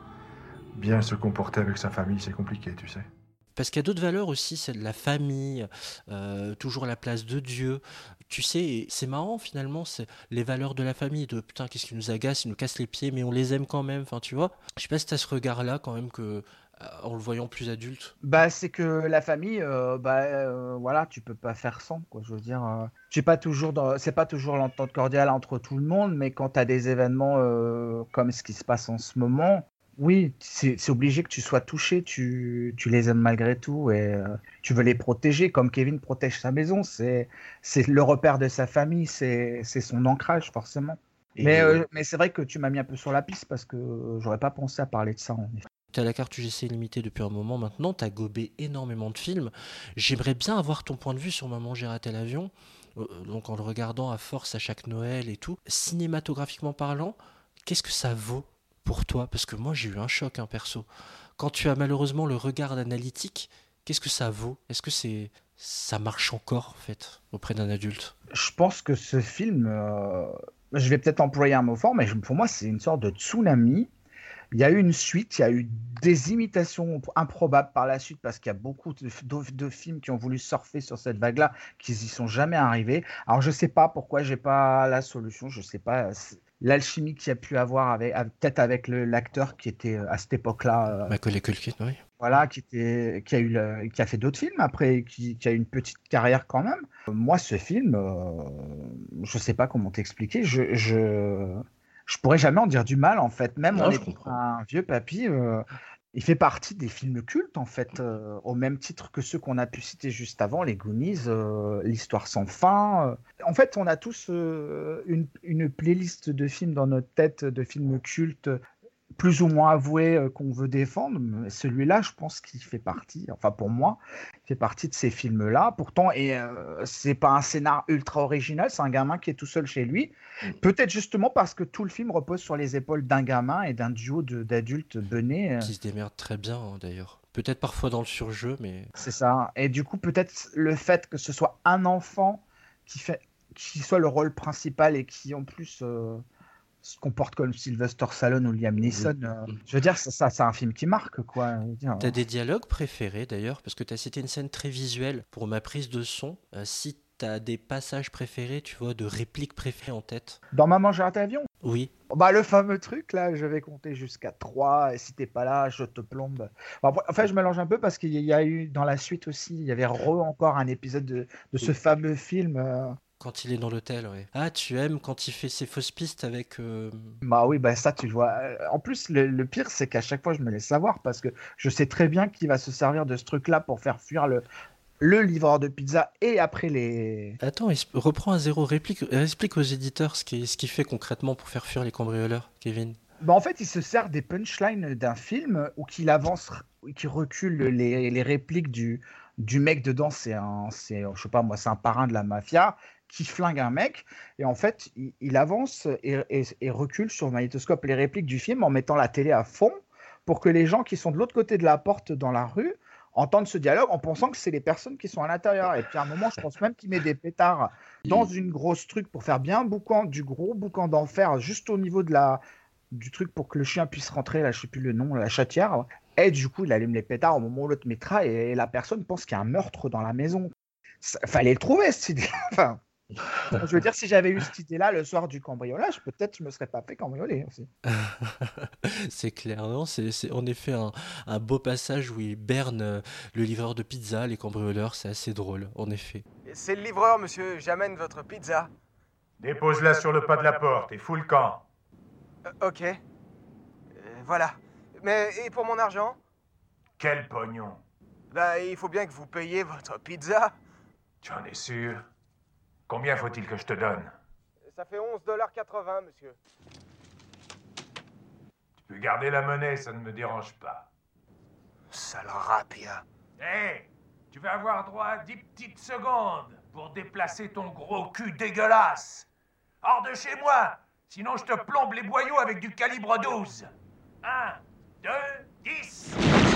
Speaker 9: Bien se comporter avec sa famille, c'est compliqué, tu sais.
Speaker 1: Parce qu'il y a d'autres valeurs aussi, c'est de la famille, euh, toujours la place de Dieu. Tu sais, et c'est marrant finalement, c'est les valeurs de la famille, de putain, qu'est-ce qui nous agace, ils nous cassent les pieds, mais on les aime quand même, enfin tu vois. Je sais pas si t'as ce regard-là quand même, que, euh, en le voyant plus adulte.
Speaker 7: Bah, c'est que la famille, euh, bah, euh, voilà, tu peux pas faire sans, quoi. Je veux dire, euh, j'ai pas toujours dans- c'est pas toujours l'entente cordiale entre tout le monde, mais quand tu as des événements euh, comme ce qui se passe en ce moment, oui, c'est c'est obligé que tu sois touché, tu, tu les aimes malgré tout et euh, tu veux les protéger, comme Kevin protège sa maison, c'est c'est le repère de sa famille, c'est c'est son ancrage, forcément.
Speaker 1: Et
Speaker 7: Mais,
Speaker 1: euh,
Speaker 7: euh, mais c'est vrai que tu m'as mis un peu sur la piste parce que j'aurais pas pensé à parler de ça, en effet.
Speaker 1: T'as la carte U G C illimitée depuis un moment maintenant, t'as gobé énormément de films. J'aimerais bien avoir ton point de vue sur Maman j'ai raté l'avion, euh, donc en le regardant à force à chaque Noël et tout. Cinématographiquement parlant, qu'est-ce que ça vaut pour toi? Parce que moi j'ai eu un choc, hein, perso. Quand tu as malheureusement le regard analytique, qu'est-ce que ça vaut? Est-ce que c'est ça marche encore en fait auprès d'un adulte?
Speaker 7: Je pense que ce film, euh, je vais peut-être employer un mot fort, mais je- pour moi, c'est une sorte de tsunami. Il y a eu une suite, il y a eu des imitations improbables par la suite parce qu'il y a beaucoup de, de- de films qui ont voulu surfer sur cette vague-là, qui n'y sont jamais arrivés. Alors, je ne sais pas pourquoi j'ai pas la solution, je ne sais pas c'est- l'alchimie qu'il y a pu avoir avec, avec- peut-être avec le- l'acteur qui était euh, à cette époque-là. euh,
Speaker 1: Macaulay Culkin, oui.
Speaker 7: voilà, qui, était, qui, a eu le- qui a fait d'autres films après, qui, qui a eu une petite carrière quand même. Euh, Moi, ce film, euh, je sais pas comment t'expliquer, je, je, je pourrais jamais en dire du mal, en fait. Même
Speaker 1: Non,
Speaker 7: en
Speaker 1: je
Speaker 7: étant
Speaker 1: comprends.
Speaker 7: un vieux papy, euh, il fait partie des films cultes, en fait, euh, au même titre que ceux qu'on a pu citer juste avant, les Goonies, euh, l'Histoire sans fin. euh. En fait, on a tous euh, une, une playlist de films dans notre tête, de films cultes, plus ou moins avoués euh, qu'on veut défendre. Mais celui-là, je pense qu'il fait partie, enfin pour moi, il fait partie de ces films-là. Pourtant, et euh, c'est pas un scénar ultra original, c'est un gamin qui est tout seul chez lui. Peut-être justement parce que tout le film repose sur les épaules d'un gamin et d'un duo de- d'adultes benets. euh,
Speaker 1: Qui se démerde très bien hein, d'ailleurs. Peut-être parfois dans le surjeu, mais
Speaker 7: C'est ça. Et du coup, peut-être le fait que ce soit un enfant qui fait, qui soit le rôle principal et qui en plus euh, se comporte comme Sylvester Stallone ou Liam Neeson. euh, je veux dire, ça, ça, c'est un film qui marque, quoi. Je veux dire,
Speaker 1: t'as des dialogues préférés d'ailleurs, parce que t'as cité une scène très visuelle pour ma prise de son. Euh, si t'as des passages préférés, tu vois, de répliques préférées en tête.
Speaker 7: Dans Maman j'ai raté l'avion.
Speaker 1: Oui.
Speaker 7: Bah, le fameux truc, là, je vais compter jusqu'à trois, et si t'es pas là, je te plombe. Bon, après, en fait, je mélange un peu parce qu'il y a eu, dans la suite aussi, il y avait re encore un épisode de, de ce fameux film. euh,
Speaker 1: quand il est dans l'hôtel, ouais. Ah, tu aimes quand il fait ses fausses pistes avec... Euh...
Speaker 7: Bah oui, bah ça tu le vois. En plus, le, le pire, c'est qu'à chaque fois, je me laisse savoir parce que je sais très bien qu'il va se servir de ce truc-là pour faire fuir le, le livreur de pizza et après les...
Speaker 1: Attends, reprends à zéro, réplique, explique aux éditeurs ce qu'il ce qu'il fait concrètement pour faire fuir les cambrioleurs, Kevin.
Speaker 7: Bah en fait, il se sert des punchlines d'un film où qu'il avance, qu'il recule les, les répliques du, du mec dedans. C'est un, c'est, je sais pas moi, c'est un parrain de la mafia qui flingue un mec. Et en fait, il, il avance et, et, et recule sur le magnétoscope les répliques du film en mettant la télé à fond pour que les gens qui sont de l'autre côté de la porte dans la rue entendent ce dialogue en pensant que c'est les personnes qui sont à l'intérieur. Et puis à un moment, je pense même qu'il met des pétards dans une grosse truc pour faire bien boucan, du gros boucan d'enfer juste au niveau de la... du truc pour que le chien puisse rentrer, là je sais plus le nom, la chatière, et du coup il allume les pétards au moment où l'autre mettra, et la personne pense qu'il y a un meurtre dans la maison. Ça, fallait le trouver cette idée. Enfin, je veux dire, si j'avais eu cette idée là le soir du cambriolage, peut-être je me serais pas fait cambrioler aussi.
Speaker 1: C'est clair, non, c'est, c'est en effet un, un beau passage où il berne le livreur de pizza, les cambrioleurs, c'est assez drôle, en effet.
Speaker 8: C'est le livreur, monsieur, j'amène votre pizza.
Speaker 9: Dépose-la sur le pas de la porte et fous le camp.
Speaker 8: Euh, ok. Euh, voilà. Mais et pour mon argent?
Speaker 9: Quel pognon?
Speaker 8: Bah, il faut bien que vous payiez votre pizza.
Speaker 9: Tu en es sûr? Combien faut-il que je te donne?
Speaker 8: Ça fait onze dollars quatre-vingts, monsieur.
Speaker 9: Tu peux garder la monnaie, ça ne me dérange pas.
Speaker 8: Sale rapia.
Speaker 9: Hé, hey, tu vas avoir droit à dix petites secondes pour déplacer ton gros cul dégueulasse. Hors de chez moi! Sinon, je te plombe les boyaux avec du calibre douze. Un, deux, dix.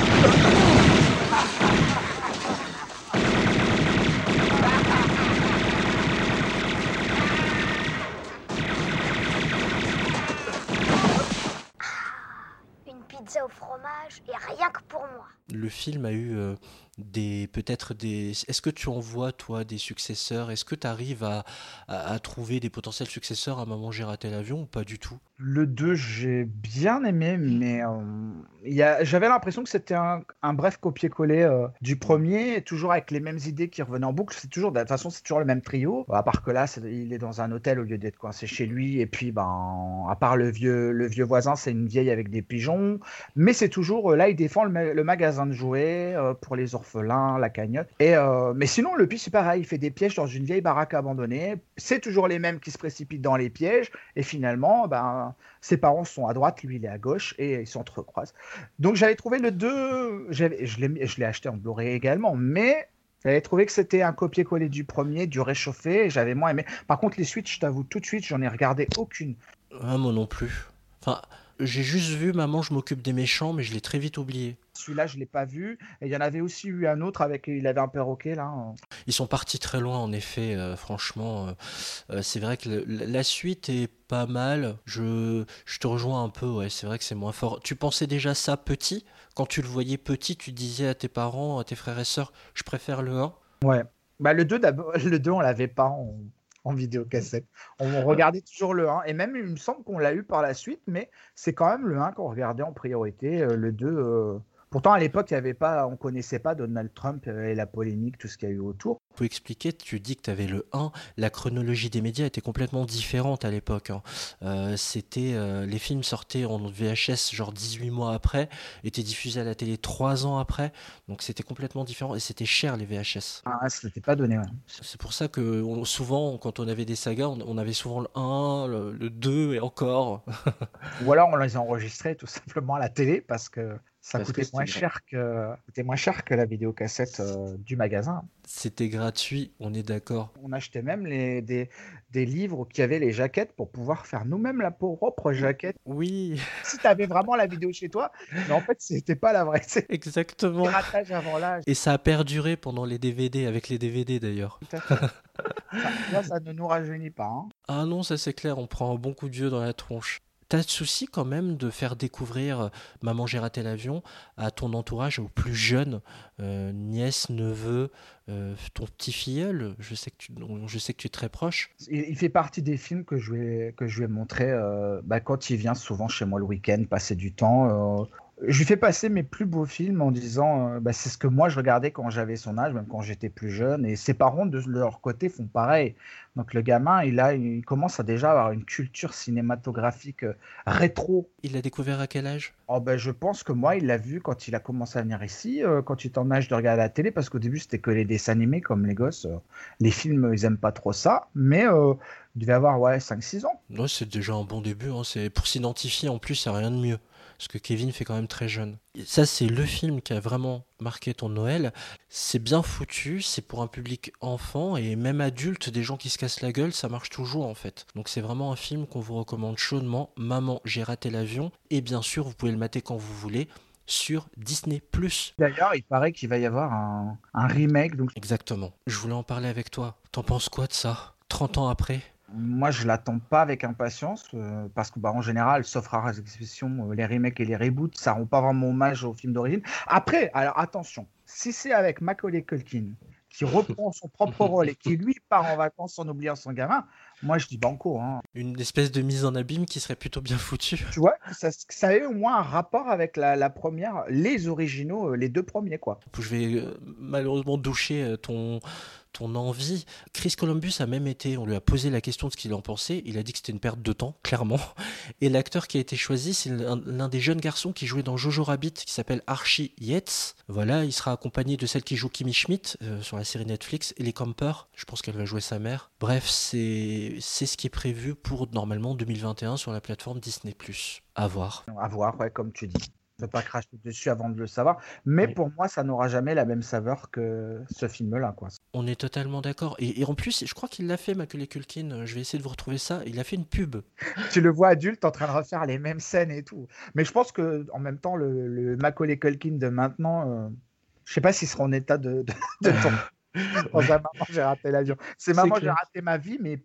Speaker 5: Une pizza au fromage et rien que pour moi.
Speaker 1: Le film a eu euh, des peut-être des... Est-ce que tu en vois, toi, des successeurs? Est-ce que tu arrives à, à, à trouver des potentiels successeurs à Maman, j'ai raté l'avion ou pas du tout?
Speaker 7: Le deux, j'ai bien aimé, mais euh, y a, j'avais l'impression que c'était un, un bref copier-coller euh, du premier, toujours avec les mêmes idées qui revenaient en boucle. C'est toujours, de toute façon, c'est toujours le même trio. À part que là, c'est, il est dans un hôtel au lieu d'être coincé chez lui. Et puis, ben, à part le vieux, le vieux voisin, c'est une vieille avec des pigeons. Mais c'est toujours, là, il défend le, le magasin de jouets euh, pour les orphelins, la cagnotte. Et, euh, mais sinon, le pitch, c'est pareil. Il fait des pièges dans une vieille baraque abandonnée. C'est toujours les mêmes qui se précipitent dans les pièges. Et finalement, ben, ses parents sont à droite, lui il est à gauche et ils s'entrecroisent. Donc j'avais trouvé le deux, j'avais, je, l'ai, je l'ai acheté en Blu-ray également, mais j'avais trouvé que c'était un copier-coller du premier, du réchauffé, et j'avais moins aimé. Par contre les suites, je t'avoue tout de suite, j'en ai regardé aucune.
Speaker 1: Ah, moi non plus. Enfin, j'ai juste vu Maman, je m'occupe des méchants, mais je l'ai très vite oublié.
Speaker 7: Celui-là, je ne l'ai pas vu. Et il y en avait aussi eu un autre avec, il avait un perroquet là.
Speaker 1: Ils sont partis très loin, en effet. Euh, franchement, euh, c'est vrai que le, la suite est pas mal. Je, je te rejoins un peu. Ouais, c'est vrai que c'est moins fort. Tu pensais déjà ça petit? Quand tu le voyais petit, tu disais à tes parents, à tes frères et sœurs, je préfère le un.
Speaker 7: Ouais. Bah le deux, d'abord, le deux, on l'avait pas en, en vidéocassette. On regardait toujours le un. Et même, il me semble qu'on l'a eu par la suite, mais c'est quand même le un qu'on regardait en priorité. Le deux. Euh... Pourtant, à l'époque, il y avait pas, on ne connaissait pas Donald Trump et la polémique, tout ce qu'il y a eu autour.
Speaker 1: Pour expliquer, tu dis que tu avais le un, la chronologie des médias était complètement différente à l'époque. Hein. Euh, c'était, euh, les films sortaient en V H S genre dix-huit mois après, étaient diffusés à la télé trois ans après, donc c'était complètement différent et c'était cher les V H S.
Speaker 7: Ah, ça n'était pas donné, ouais.
Speaker 1: C'est pour ça que on, souvent, quand on avait des sagas, on, on avait souvent le un, le, le deux et encore.
Speaker 7: Ou alors on les enregistrait tout simplement à la télé parce que ça
Speaker 10: Parce
Speaker 7: coûtait
Speaker 10: que
Speaker 7: moins
Speaker 10: c'était
Speaker 7: cher que coûtait moins cher que la vidéocassette euh, du magasin.
Speaker 1: C'était gratuit, on est d'accord.
Speaker 7: On achetait même les, des, des livres qui avaient les jaquettes pour pouvoir faire nous-mêmes la propre jaquette.
Speaker 1: Oui.
Speaker 7: Si tu avais vraiment la vidéo chez toi, mais en fait, c'était pas la vraie. C'est
Speaker 1: exactement.
Speaker 7: Piratage avant l'âge.
Speaker 1: Et ça a perduré pendant les D V D, avec les D V D d'ailleurs.
Speaker 7: Tout à fait. Ça, là, ça ne nous rajeunit pas. Hein.
Speaker 1: Ah non, ça c'est clair, on prend un bon coup de vieux dans la tronche. T'as le souci quand même de faire découvrir euh, Maman, j'ai raté l'avion à ton entourage, aux plus jeunes, euh, nièce, neveu, euh, ton petit filleul, je sais que tu, je sais que tu es très proche.
Speaker 7: Il, il fait partie des films que je vais, que je vais montrer euh, bah, quand il vient souvent chez moi le week-end, passer du temps. Euh, Je lui fais passer mes plus beaux films en disant euh, bah, c'est ce que moi je regardais quand j'avais son âge, même quand j'étais plus jeune. Et ses parents, de leur côté, font pareil. Donc le gamin, il, a, il commence à déjà avoir une culture cinématographique euh, rétro.
Speaker 1: Il l'a découvert à quel âge?
Speaker 7: Oh, ben, je pense que moi, il l'a vu quand il a commencé à venir ici, euh, quand il était en âge de regarder la télé, parce qu'au début, c'était que les dessins animés, comme les gosses. euh, les films, ils aiment pas trop ça. Mais euh, il devait avoir ouais, cinq six ans.
Speaker 1: Ouais, c'est déjà un bon début. Hein. C'est... Pour s'identifier, en plus, il n'y a rien de mieux. Parce que Kevin fait quand même très jeune. Et ça, c'est le film qui a vraiment marqué ton Noël. C'est bien foutu, c'est pour un public enfant et même adulte, des gens qui se cassent la gueule, ça marche toujours en fait. Donc c'est vraiment un film qu'on vous recommande chaudement. Maman, j'ai raté l'avion. Et bien sûr, vous pouvez le mater quand vous voulez sur Disney plus.
Speaker 7: D'ailleurs, il paraît qu'il va y avoir un, un remake. Donc...
Speaker 1: Exactement. Je voulais en parler avec toi. T'en penses quoi de ça? trente ans après?
Speaker 7: Moi, je l'attends pas avec impatience euh, parce que, bah, en général, sauf rares exceptions, euh, les remakes et les reboots, ça rend pas vraiment hommage au film d'origine. Après, alors attention, si c'est avec Macaulay Culkin qui reprend son propre rôle et qui lui part en vacances en oubliant son gamin, moi je dis banco. Hein.
Speaker 1: Une espèce de mise en abîme qui serait plutôt bien foutue.
Speaker 7: Tu vois, ça, ça ait au moins un rapport avec la, la première, les originaux, euh, les deux premiers, quoi.
Speaker 1: Je vais euh, malheureusement doucher euh, ton. ton envie. Chris Columbus a même été, on lui a posé la question de ce qu'il en pensait, il a dit que c'était une perte de temps, clairement. Et l'acteur qui a été choisi, c'est l'un, l'un des jeunes garçons qui jouait dans Jojo Rabbit, qui s'appelle Archie Yates. Voilà, il sera accompagné de celle qui joue Kimmy Schmidt euh, sur la série Netflix, Ellie Camper, je pense qu'elle va jouer sa mère. Bref, c'est, c'est ce qui est prévu pour normalement deux mille vingt et un sur la plateforme Disney plus. À voir.
Speaker 7: À voir, ouais, comme tu dis. Je ne veux pas cracher dessus avant de le savoir, mais oui. Pour moi, ça n'aura jamais la même saveur que ce film-là, quoi.
Speaker 1: On est totalement d'accord. Et, et en plus, je crois qu'il l'a fait, Macaulay Culkin. Je vais essayer de vous retrouver ça. Il a fait une pub.
Speaker 7: Tu le vois adulte en train de refaire les mêmes scènes et tout. Mais je pense que en même temps, le, le Macaulay Culkin de maintenant, euh, je ne sais pas s'il sera en état de, de, de tomber. Dans un Maman, j'ai raté l'avion. C'est, c'est Maman, clair. J'ai raté ma vie, mais...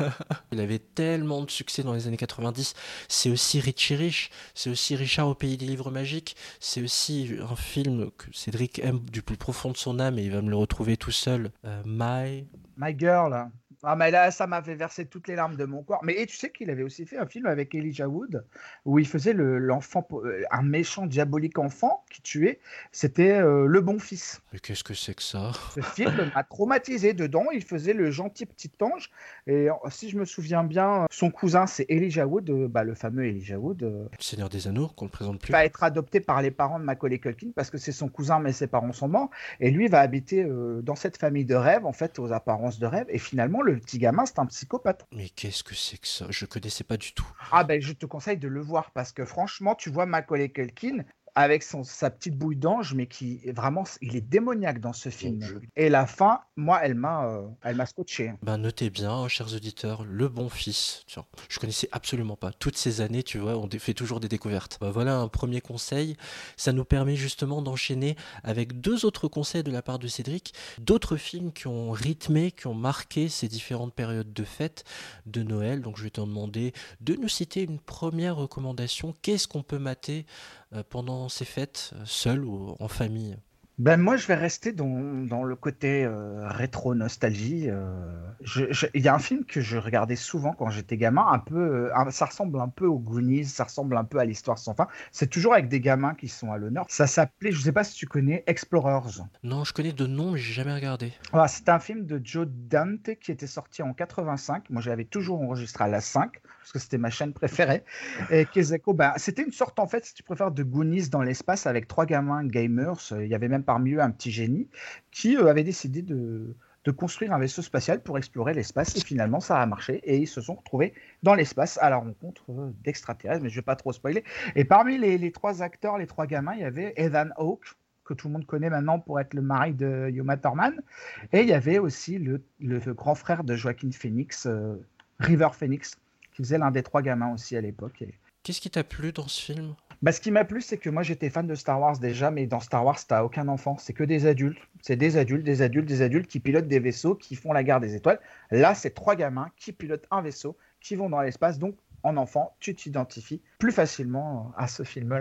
Speaker 1: Il avait tellement de succès dans les années quatre-vingt-dix. C'est aussi Richie Rich, c'est aussi Richard au pays des livres magiques, c'est aussi un film que Cédric aime du plus profond de son âme et il va me le retrouver tout seul. Euh, My...
Speaker 7: My Girl. Ah, mais là, ça m'a fait verser toutes les larmes de mon corps. Mais et tu sais qu'il avait aussi fait un film avec Elijah Wood où il faisait le, l'enfant, un méchant diabolique enfant qui tuait. C'était euh, Le Bon Fils.
Speaker 1: Mais qu'est-ce que c'est que ça?
Speaker 7: Ce film m'a traumatisé. Dedans, il faisait le gentil petit ange. Et si je me souviens bien, son cousin, c'est Elijah Wood, euh, bah, le fameux Elijah Wood. Euh,
Speaker 1: le Seigneur des Anneaux, qu'on ne présente plus.
Speaker 7: Va être adopté par les parents de Macaulay Culkin parce que c'est son cousin, mais ses parents sont morts. Et lui va habiter euh, dans cette famille de rêve, en fait, aux apparences de rêve. Et finalement, le petit gamin, c'est un psychopathe.
Speaker 1: Mais qu'est-ce que c'est que ça? Je connaissais pas du tout.
Speaker 7: Ah ben, je te conseille de le voir parce que franchement, tu vois Macaulay Culkin avec son, sa petite bouille d'ange, mais qui vraiment, il est démoniaque dans ce film. Je... Et la fin, moi, elle m'a, euh, elle m'a scotché.
Speaker 1: Ben, notez bien, chers auditeurs, Le Bon Fils. Tiens, je connaissais absolument pas. Toutes ces années, tu vois, on fait toujours des découvertes. Ben, voilà un premier conseil. Ça nous permet justement d'enchaîner avec deux autres conseils de la part de Cédric. D'autres films qui ont rythmé, qui ont marqué ces différentes périodes de fête de Noël. Donc, je vais te demander de nous citer une première recommandation. Qu'est-ce qu'on peut mater euh, pendant ces fêtes, seul ou en famille?
Speaker 7: Ben moi, je vais rester dans, dans le côté euh, rétro-nostalgie. Euh, je, je, il y a un film que je regardais souvent quand j'étais gamin, un peu, euh, ça ressemble un peu aux Goonies, ça ressemble un peu à l'Histoire sans fin. C'est toujours avec des gamins qui sont à l'honneur. Ça s'appelait, je ne sais pas si tu connais, Explorers.
Speaker 1: Non, je connais de nom, mais j'ai jamais regardé.
Speaker 7: Voilà, c'est un film de Joe Dante qui était sorti en quatre-vingt-cinq. Moi, je l'avais toujours enregistré à la cinq, parce que c'était ma chaîne préférée. Et Kezako, ben, c'était une sorte, en fait, si tu préfères, de Goonies dans l'espace avec trois gamins gamers. Il y avait même parmi eux un petit génie qui euh, avait décidé de, de construire un vaisseau spatial pour explorer l'espace et finalement ça a marché et ils se sont retrouvés dans l'espace à la rencontre euh, d'extraterrestres, mais je ne vais pas trop spoiler. Et parmi les, les trois acteurs, les trois gamins, il y avait Ethan Hawke, que tout le monde connaît maintenant pour être le mari de Uma Thurman, et il y avait aussi le, le, le grand frère de Joaquin Phoenix, euh, River Phoenix, qui faisait l'un des trois gamins aussi à l'époque. Et...
Speaker 1: Qu'est-ce qui t'a plu dans ce film?
Speaker 7: Bah, ce qui m'a plu, c'est que moi j'étais fan de Star Wars déjà, mais dans Star Wars, t'as aucun enfant, c'est que des adultes. C'est des adultes, des adultes, des adultes qui pilotent des vaisseaux, qui font la guerre des étoiles. Là, c'est trois gamins qui pilotent un vaisseau, qui vont dans l'espace. Donc, en enfant, tu t'identifies plus facilement à ce film-là.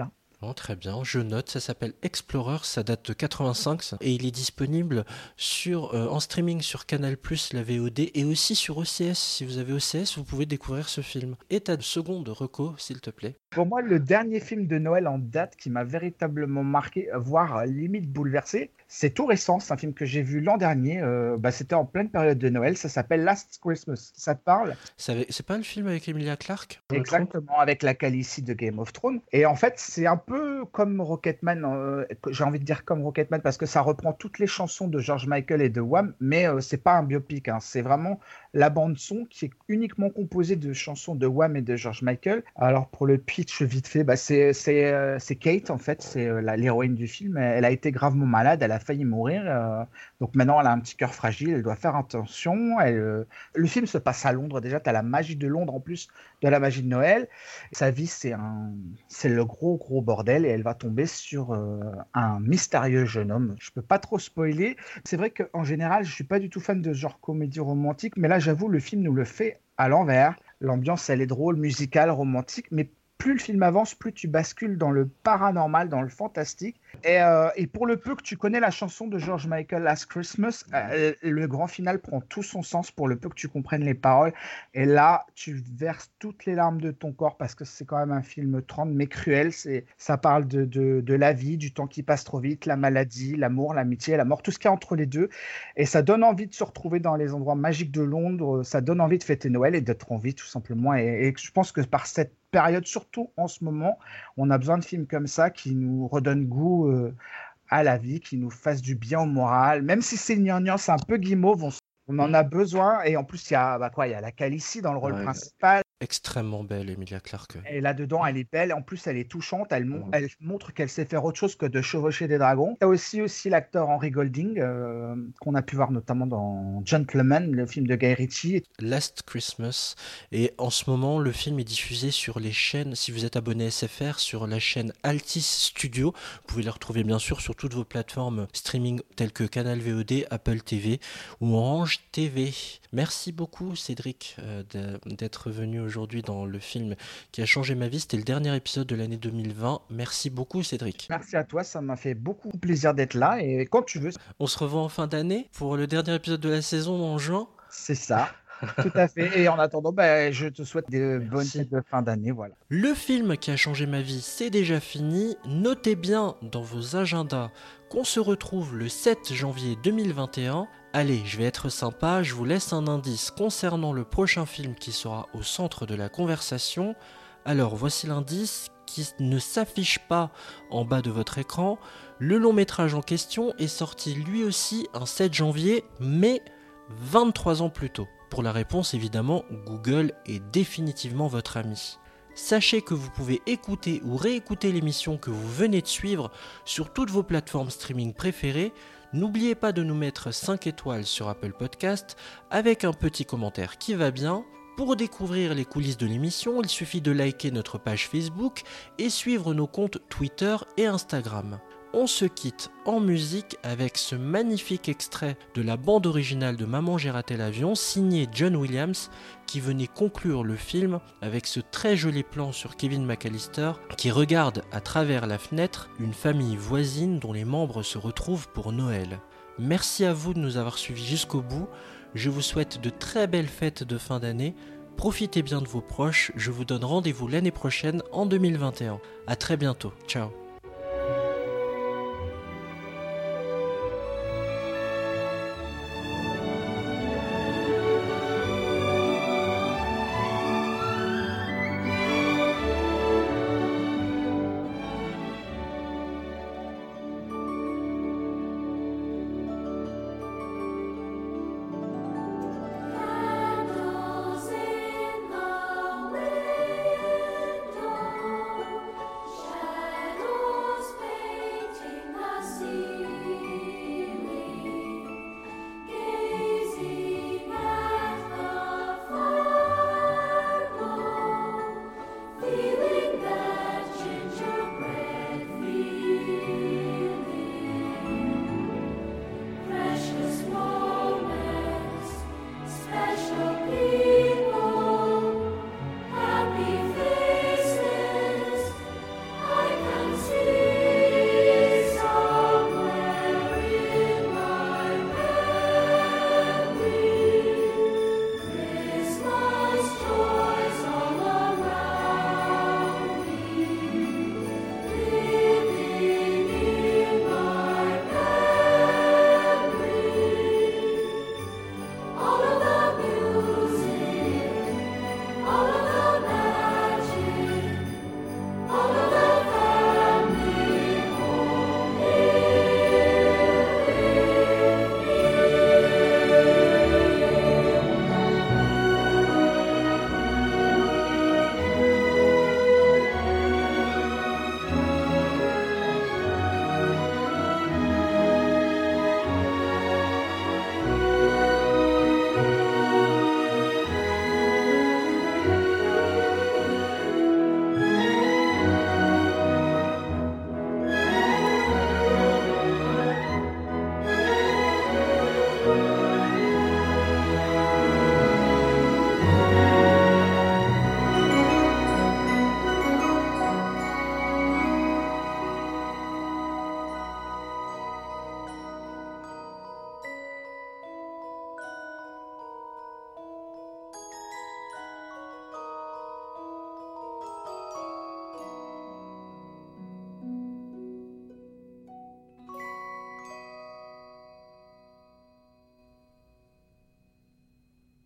Speaker 1: Oh, très bien, je note, ça s'appelle Explorer, ça date de quatre-vingt-cinq ça, et il est disponible sur, euh, en streaming sur Canal plus, la V O D, et aussi sur O C S. Si vous avez O C S, vous pouvez découvrir ce film. Et ta seconde reco, s'il te plaît.
Speaker 7: Pour moi, le dernier film de Noël en date qui m'a véritablement marqué, voire limite bouleversé, c'est tout récent. C'est un film que j'ai vu l'an dernier. Euh, bah, c'était en pleine période de Noël. Ça s'appelle Last Christmas. Ça te parle?
Speaker 1: C'est, c'est pas le film avec Emilia Clarke?
Speaker 7: Exactement, avec la Khaleesi de Game of Thrones. Et en fait, c'est un peu comme Rocketman. Euh, j'ai envie de dire comme Rocketman parce que ça reprend toutes les chansons de George Michael et de Wham, mais euh, c'est pas un biopic. Hein. C'est vraiment la bande son qui est uniquement composée de chansons de Wham et de George Michael. Alors pour le pitch vite fait, bah c'est c'est euh, c'est Kate en fait, c'est euh, la, l'héroïne du film. Elle a été gravement malade, elle a failli mourir. Euh, donc maintenant elle a un petit cœur fragile, elle doit faire attention. Elle, euh, le film se passe à Londres déjà. T'as la magie de Londres en plus de la magie de Noël. Sa vie c'est un c'est le gros gros bordel et elle va tomber sur euh, un mystérieux jeune homme. Je peux pas trop spoiler. C'est vrai qu'en général je suis pas du tout fan de genre comédie romantique, mais là j'avoue le film nous le fait à l'envers. L'ambiance elle est drôle, musicale, romantique, mais plus le film avance, plus tu bascules dans le paranormal, dans le fantastique. Et, euh, et pour le peu que tu connais la chanson de George Michael, Last Christmas, euh, le grand final prend tout son sens pour le peu que tu comprennes les paroles. Et là, tu verses toutes les larmes de ton corps parce que c'est quand même un film tendre mais cruel. C'est, ça parle de, de, de la vie, du temps qui passe trop vite, la maladie, l'amour, l'amitié, la mort, tout ce qu'il y a entre les deux. Et ça donne envie de se retrouver dans les endroits magiques de Londres. Ça donne envie de fêter Noël et d'être en vie tout simplement. Et, et je pense que par cette période, surtout en ce moment, on a besoin de films comme ça qui nous redonnent goût euh, à la vie, qui nous fassent du bien au moral, même si c'est gnangnan, c'est un peu guimauve, on, on en a besoin. Et en plus, il y a bah quoi, il y a la Khaleesi dans le rôle ouais, principal.
Speaker 1: Extrêmement belle, Emilia Clarke.
Speaker 7: Et là-dedans, elle est belle. En plus, elle est touchante. Elle, mon- elle montre qu'elle sait faire autre chose que de chevaucher des dragons. Il y a aussi, aussi l'acteur Henry Golding, euh, qu'on a pu voir notamment dans Gentleman, le film de Guy Ritchie.
Speaker 1: Last Christmas. Et en ce moment, le film est diffusé sur les chaînes, si vous êtes abonné S F R, sur la chaîne Altis Studio. Vous pouvez le retrouver bien sûr sur toutes vos plateformes streaming telles que Canal V O D, Apple T V ou Orange T V. Merci beaucoup Cédric euh, de- d'être venu aujourd'hui dans le film qui a changé ma vie. C'était le dernier épisode de l'année deux mille vingt. Merci beaucoup Cédric.
Speaker 7: Merci à toi, ça m'a fait beaucoup plaisir d'être là. Et quand tu veux,
Speaker 1: On se revoit en fin d'année pour le dernier épisode de la saison en juin.
Speaker 7: c'est ça. Tout à fait. Et en attendant, bah, je te souhaite des bonnes
Speaker 1: Merci.
Speaker 7: fêtes de fin d'année. Voilà.
Speaker 1: Le film qui a changé ma vie, c'est déjà fini. Notez bien dans vos agendas qu'on se retrouve le sept janvier deux mille vingt et un. Allez, je vais être sympa, je vous laisse un indice concernant le prochain film qui sera au centre de la conversation. Alors voici l'indice qui ne s'affiche pas en bas de votre écran. Le long métrage en question est sorti lui aussi un sept janvier, mais vingt-trois ans plus tôt. Pour la réponse, évidemment, Google est définitivement votre ami. Sachez que vous pouvez écouter ou réécouter l'émission que vous venez de suivre sur toutes vos plateformes streaming préférées. N'oubliez pas de nous mettre cinq étoiles sur Apple Podcast avec un petit commentaire qui va bien. Pour découvrir les coulisses de l'émission, il suffit de liker notre page Facebook et suivre nos comptes Twitter et Instagram. On se quitte en musique avec ce magnifique extrait de la bande originale de Maman j'ai raté l'avion, signé John Williams, qui venait conclure le film avec ce très joli plan sur Kevin McAllister qui regarde à travers la fenêtre une famille voisine dont les membres se retrouvent pour Noël. Merci à vous de nous avoir suivis jusqu'au bout. Je vous souhaite de très belles fêtes de fin d'année. Profitez bien de vos proches. Je vous donne rendez-vous l'année prochaine en deux mille vingt et un. À très bientôt. Ciao.